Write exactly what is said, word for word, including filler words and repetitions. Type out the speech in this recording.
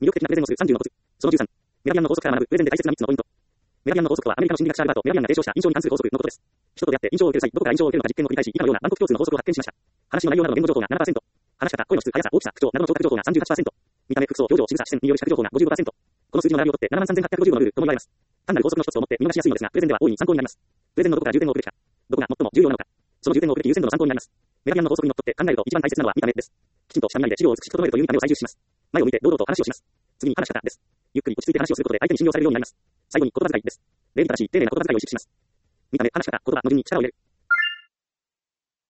魅力的なプレゼンをするさんじゅうのコツ。そのじゅうさん。メラビアンの法則から学ぶプレゼンで大切なみっつのポイント。メラビアンの法則とはアメリカの心理学者アルバート・メラビアンが提唱した印象に関する法則のことです。一言であって印象を受ける際、どこから印象を受けるのか実験を繰り返し、以下のような万国共通の法則を発見しました。話の内容などの言語情報が ななパーセント。話し方、声の質、速さ、大きさ、口調などの聴覚情報が さんじゅうはちパーセント。見た目、服装、表情、仕草、視線による視覚情報が ごじゅうごパーセント。この数字の並びを取って ななまんさんぜんはっぴゃくごじゅうごのルールとも言われます。単なる法則の一つをもって見逃しやすいのですが、プレゼンでは大いに参考になります。プレゼンのどこから重点を置くべきか。どこが最も重要なのか。その重点を置くべき優先度の参考になります。メラビアンの法則にのっとって考えると一番大切なのは見た目です。きちんとした見た目で資料を美しく整えるという見た目を最重視します。前を見て堂々と話をします。次に話し方です。ゆっくり落ち着いて話をすることで相手に信用されるようになります。最後に言葉遣いです。礼儀正しい丁寧な言葉遣いを意識します。見た目、話し方、言葉の順に力を入れる。